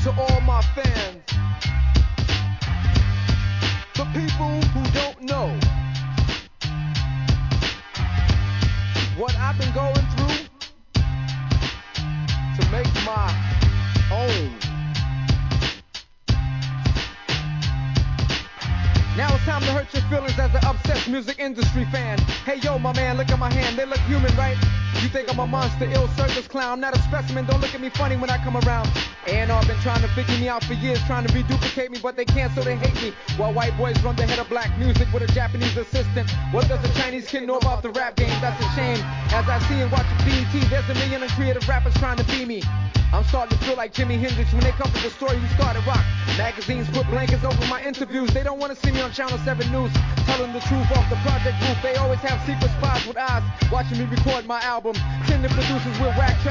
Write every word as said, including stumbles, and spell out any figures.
To all my fans, the people who don't know what I've been going through to make my own. Now it's time to hurt your feelings as an obsessed music industry fan. Hey yo, my man, look at my hand, they look human, right? You think I'm a monster, ill circus clown, not a specimen, don't look at me funny when I come around. A and R been trying to figure me out for years, trying to reduplicate me, but they can't, so they hate me. While white boys run the head of black music with a Japanese assistant. What does a Chinese kid know about the rap game? That's a shame. As I see and watch B E T, there's a million creative rappers trying to be me. I'm starting to feel like Jimi Hendrix when they come with the story who started rock. Magazines put blankets over my interviews. They don't want to see me on Channel seven News telling the truth off the project roof. They always have secret spies with eyes watching me record my album. Tender producers with whack tracks.